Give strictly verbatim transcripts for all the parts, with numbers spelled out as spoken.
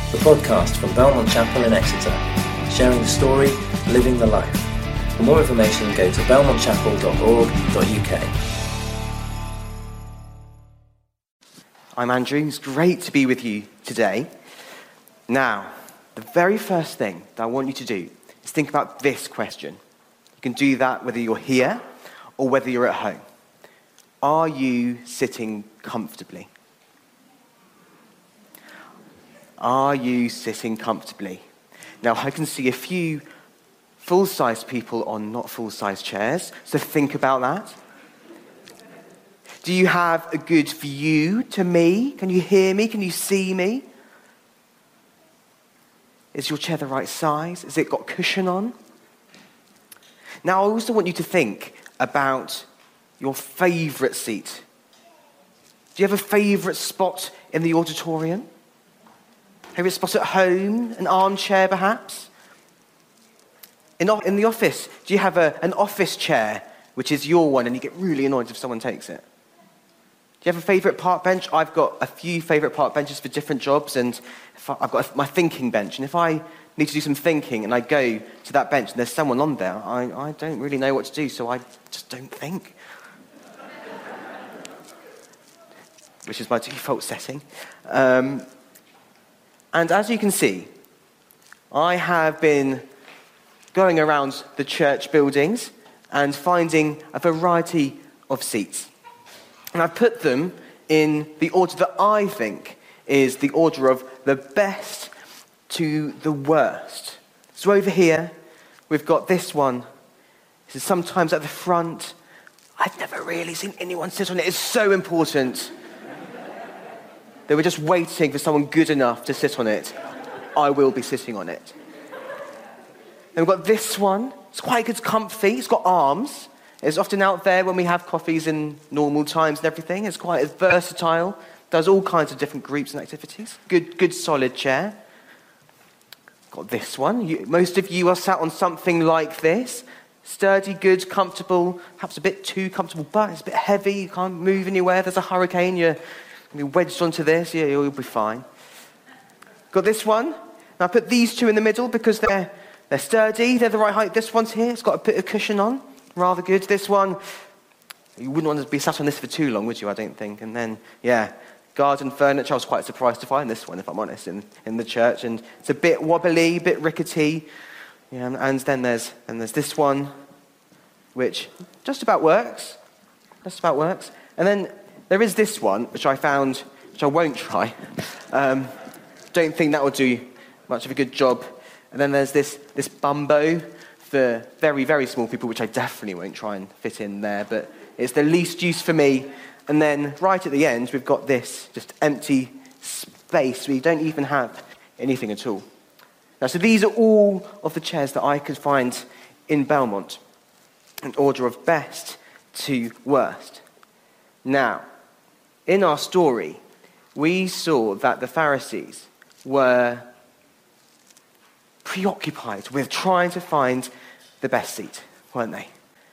the podcast from Belmont Chapel in Exeter, sharing the story, living the life. For more information, go to belmont chapel dot org dot u k. I'm Andrew. It's great to be with you today. Now, the very first thing that I want you to do is think about this question. You can do that whether you're here or whether you're at home. Are you sitting comfortably? Are you sitting comfortably? Now, I can see a few full-size people on not full-size chairs, so think about that. Do you have a good view to me? Can you hear me? Can you see me? Is your chair the right size? Has it got cushion on? Now, I also want you to think about your favourite seat. Do you have a favourite spot in the auditorium? Favourite spot at home? An armchair, perhaps? In, in the office, do you have a, an office chair, which is your one, and you get really annoyed if someone takes it? Do you have a favourite park bench? I've got a few favourite park benches for different jobs, and if I, I've got my thinking bench, and if I need to do some thinking and I go to that bench and there's someone on there, I, I don't really know what to do, so I just don't think. Which is my default setting. Um, and as you can see, I have been going around the church buildings and finding a variety of seats. And I've put them in the order that I think is the order of the best to the worst. So over here, we've got this one. This is sometimes at the front. I've never really seen anyone sit on it. It's so important. They were just waiting for someone good enough to sit on it. I will be sitting on it. Then we've got this one. It's quite good, comfy. It's got arms. It's often out there when we have coffees in normal times and everything. It's quite versatile. Does all kinds of different groups and activities. Good, good solid chair. Got this one. You, most of you are sat on something like this. Sturdy, good, comfortable. Perhaps a bit too comfortable, but it's a bit heavy. You can't move anywhere. There's a hurricane. You're You're wedged onto this, yeah, you'll be fine. Got this one. Now I put these two in the middle because they're they're sturdy, they're the right height. This one's here, it's got a bit of cushion on, rather good. This one, you wouldn't want to be sat on this for too long, would you, I don't think. And then, yeah, garden furniture, I was quite surprised to find this one, if I'm honest, in, in the church. And it's a bit wobbly, a bit rickety. Yeah, and, and then there's and there's this one, which just about works. Just about works. And then there is this one, which I found, which I won't try. Um, don't think that will do much of a good job. And then there's this, this Bumbo for very, very small people, which I definitely won't try and fit in there, but it's the least use for me. And then right at the end, we've got this just empty space where you don't even have anything at all. Now, so these are all of the chairs that I could find in Belmont, in order of best to worst. Now, in our story, we saw that the Pharisees were preoccupied with trying to find the best seat, weren't they?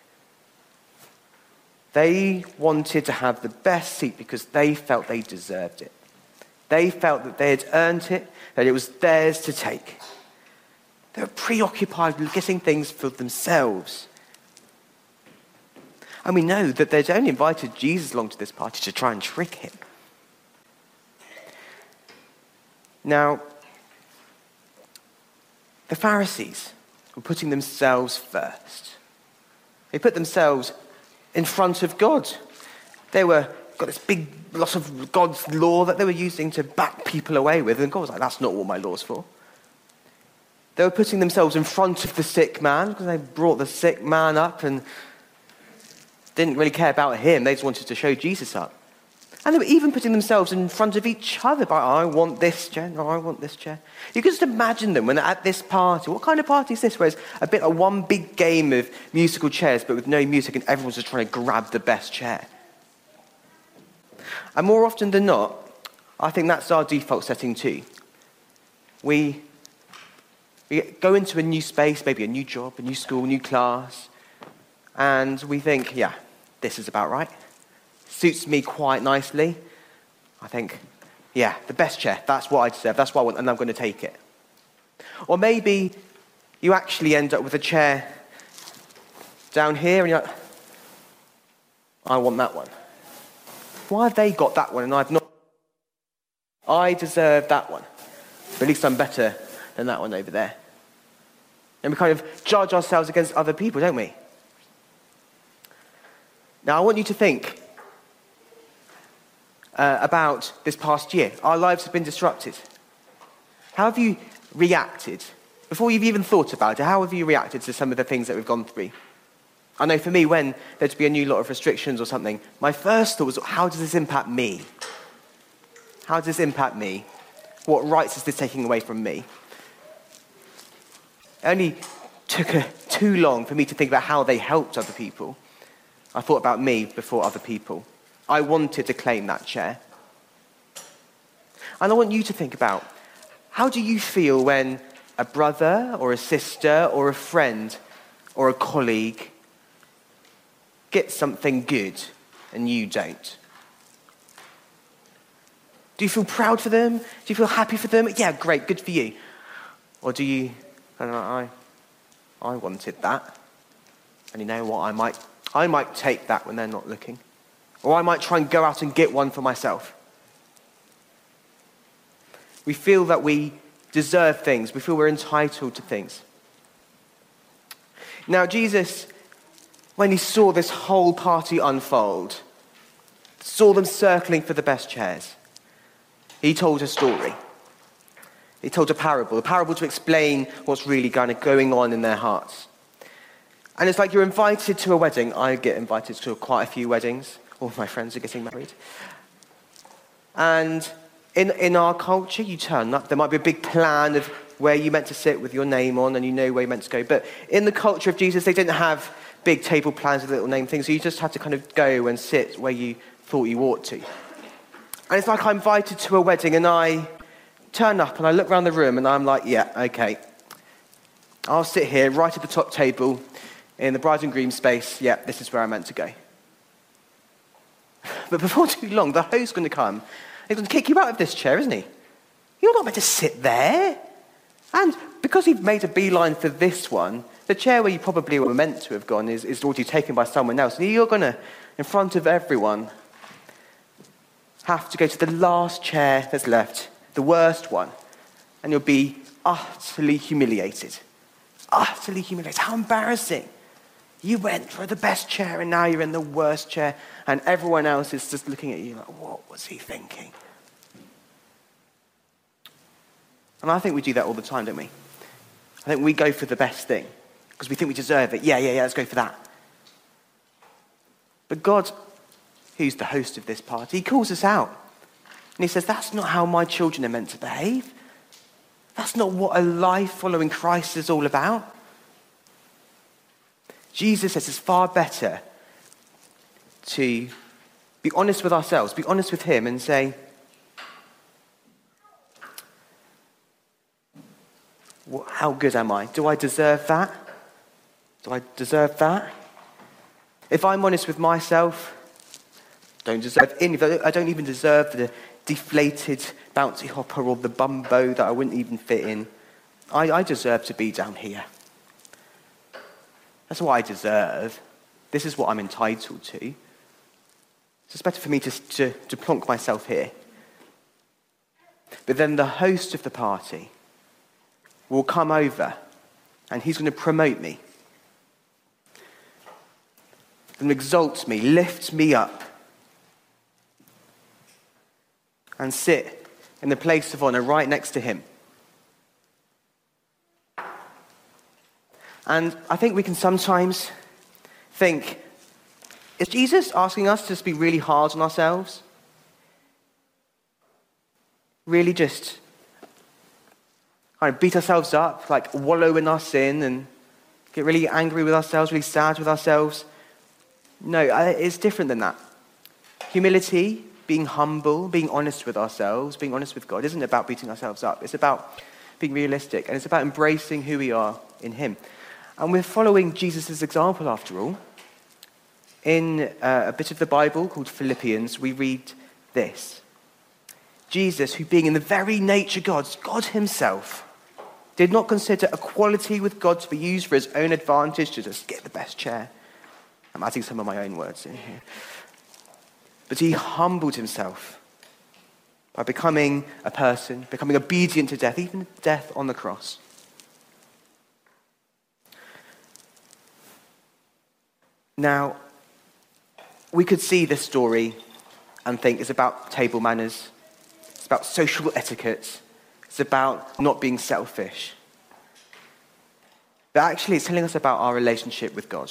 They wanted to have the best seat because they felt they deserved it. They felt that they had earned it, that it was theirs to take. They were preoccupied with getting things for themselves. And we know that they'd only invited Jesus along to this party to try and trick him. Now, the Pharisees were putting themselves first. They put themselves in front of God. They were got this big lot of God's law that they were using to back people away with, and God was like, that's not what my law's for. They were putting themselves in front of the sick man because they brought the sick man up and didn't really care about him. They just wanted to show Jesus up. And they were even putting themselves in front of each other by, I want this chair, no, I want this chair. You can just imagine them when they're at this party. What kind of party is this? Where it's a bit like one big game of musical chairs, but with no music, and everyone's just trying to grab the best chair. And more often than not, I think that's our default setting too. We, we go into a new space, maybe a new job, a new school, new class, and we think, yeah, this is about right. Suits me quite nicely. I think, Yeah, the best chair. That's what I deserve. That's what I want, and I'm going to take it. Or maybe you actually end up with a chair down here, and you're like, I want that one. Why have they got that one and I've not? I deserve that one. But at least I'm better than that one over there. And we kind of judge ourselves against other people, don't we? Now, I want you to think uh, about this past year. Our lives have been disrupted. How have you reacted? Before you've even thought about it, how have you reacted to some of the things that we've gone through? I know for me, when there'd be a new lot of restrictions or something, my first thought was, how does this impact me? How does this impact me? What rights is this taking away from me? It only took a, too long for me to think about how they helped other people. I thought about me before other people. I wanted to claim that chair. And I want you to think about, how do you feel when a brother or a sister or a friend or a colleague gets something good and you don't? Do you feel proud for them? Do you feel happy for them? Yeah, great, good for you. Or do you, I don't know, I, I wanted that. And you know what, I might, I might take that when they're not looking. Or I might try and go out and get one for myself. We feel that we deserve things. We feel we're entitled to things. Now, Jesus, when he saw this whole party unfold, saw them circling for the best chairs, he told a story. He told a parable, a parable to explain what's really kind of going on in their hearts. And it's like you're invited to a wedding. I get invited to quite a few weddings. All my friends are getting married. And in, in our culture, you turn up. There might be a big plan of where you're meant to sit with your name on, and you know where you're meant to go. But in the culture of Jesus, they didn't have big table plans with little name things. So you just had to kind of go and sit where you thought you ought to. And it's like I'm invited to a wedding, and I turn up, and I look around the room, and I'm like, yeah, okay. I'll sit here right at the top table in the bride and groom space. Yeah, this is where I'm meant to go. But before too long, the host's going to come. He's going to kick you out of this chair, isn't he? You're not meant to sit there. And because you've made a beeline for this one, the chair where you probably were meant to have gone is, is already taken by someone else. And you're going to, in front of everyone, have to go to the last chair that's left, the worst one. And you'll be utterly humiliated. Utterly humiliated. How embarrassing. You went for the best chair and now you're in the worst chair, and everyone else is just looking at you like, what was he thinking? And I think we do that all the time, don't we? I think we go for the best thing because we think we deserve it. Yeah, yeah, yeah, let's go for that. But God, who's the host of this party, he calls us out. And he says, that's not how my children are meant to behave. That's not what a life following Christ is all about. Jesus says it's far better to be honest with ourselves, be honest with him and say, how good am I? Do I deserve that? Do I deserve that? If I'm honest with myself, don't deserve any. I don't even deserve the deflated bouncy hopper or the bumbo that I wouldn't even fit in. I, I deserve to be down here. That's what I deserve. This is what I'm entitled to. So it's better for me to, to, to plonk myself here. But then the host of the party will come over and he's going to promote me. And exalt me, lift me up. And sit in the place of honor right next to him. And I think we can sometimes think, is Jesus asking us to just be really hard on ourselves? Really just kind of beat ourselves up, like wallow in our sin and get really angry with ourselves, really sad with ourselves? No, it's different than that. Humility, being humble, being honest with ourselves, being honest with God, isn't about beating ourselves up. It's about being realistic, and it's about embracing who we are in him. And we're following Jesus' example, after all. In uh, a bit of the Bible called Philippians, we read this. Jesus, who being in the very nature God, God himself, did not consider equality with God to be used for his own advantage to just get the best chair. I'm adding some of my own words in here. But he humbled himself by becoming a person, becoming obedient to death, even death on the cross. Now, we could see this story and think it's about table manners, it's about social etiquette, it's about not being selfish. But actually, it's telling us about our relationship with God.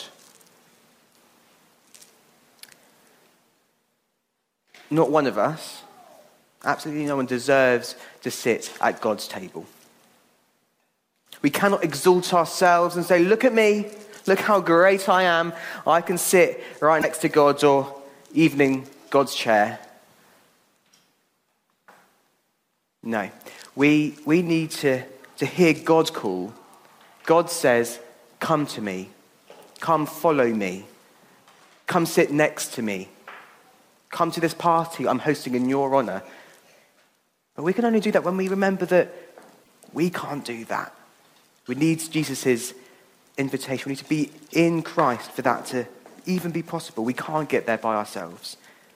Not one of us, absolutely no one deserves to sit at God's table. We cannot exalt ourselves and say, look at me, look how great I am. I can sit right next to God or even God's chair. No, we, we need to, to hear God's call. God says, come to me, come follow me, come sit next to me. Come to this party I'm hosting in your honour. But we can only do that when we remember that we can't do that. We need Jesus' invitation. We need to be in Christ for that to even be possible. We can't get there by ourselves.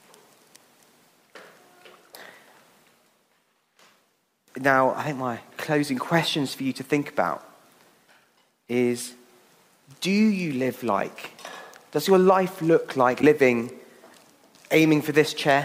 Now, I think my closing questions for you to think about is, do you live like, does your life look like living aiming for this chair,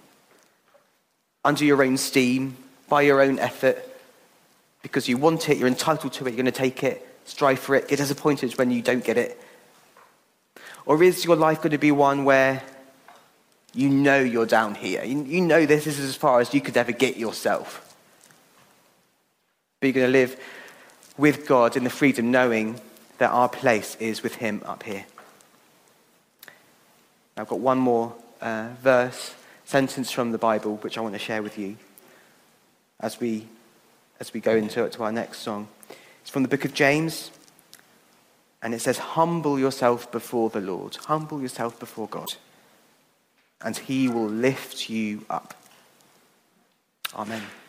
under your own steam, by your own effort, because you want it, you're entitled to it, you're going to take it, strive for it, get disappointed when you don't get it? Or is your life going to be one where you know you're down here, you, you know this is as far as you could ever get yourself, but you're going to live with God in the freedom, knowing that our place is with him up here? I've got one more Uh, verse, sentence from the Bible, which I want to share with you as we as we go into it to our next song. It's from the book of James, and it says, humble yourself before the Lord, humble yourself before God, and he will lift you up. Amen.